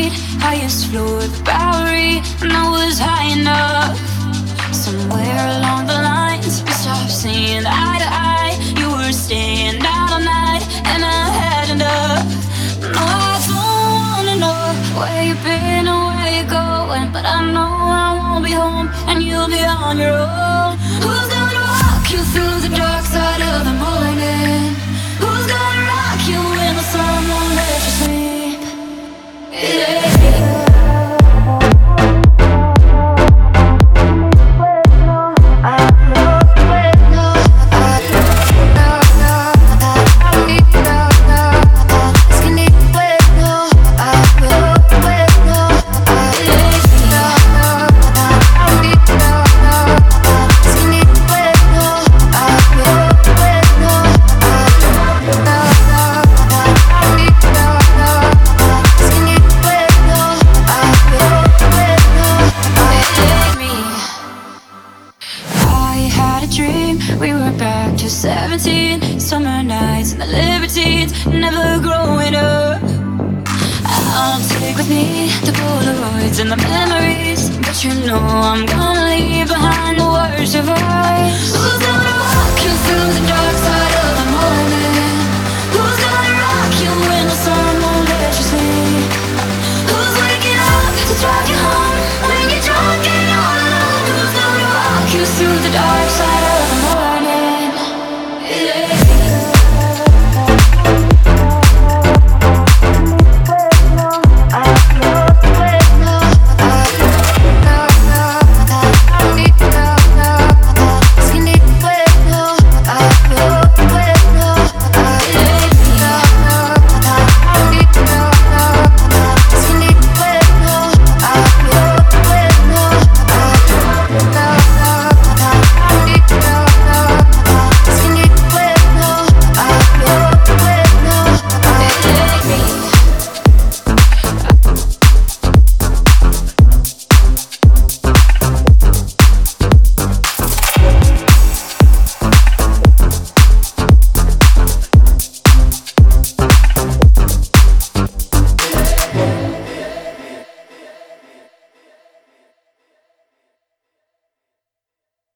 concrete, highest floor of the Bowery, and I was high enough. Somewhere along the lines, we stopped seeing eye to eye. You were staying out all night, and I had enough. No, I don't wanna know where you've been or where you're going, but I know I won't be home, and you'll be on your own. Who's gonna walk you through the dark side of the morning? Who's gonna rock you when the sun won't let you sleep? Yeah. We were back to 17, summer nights and the libertines, never growing up. I'll take with me the Polaroids and the memories, but you know I'm gonna leave behind the worst of us. Who's gonna walk you through the dark?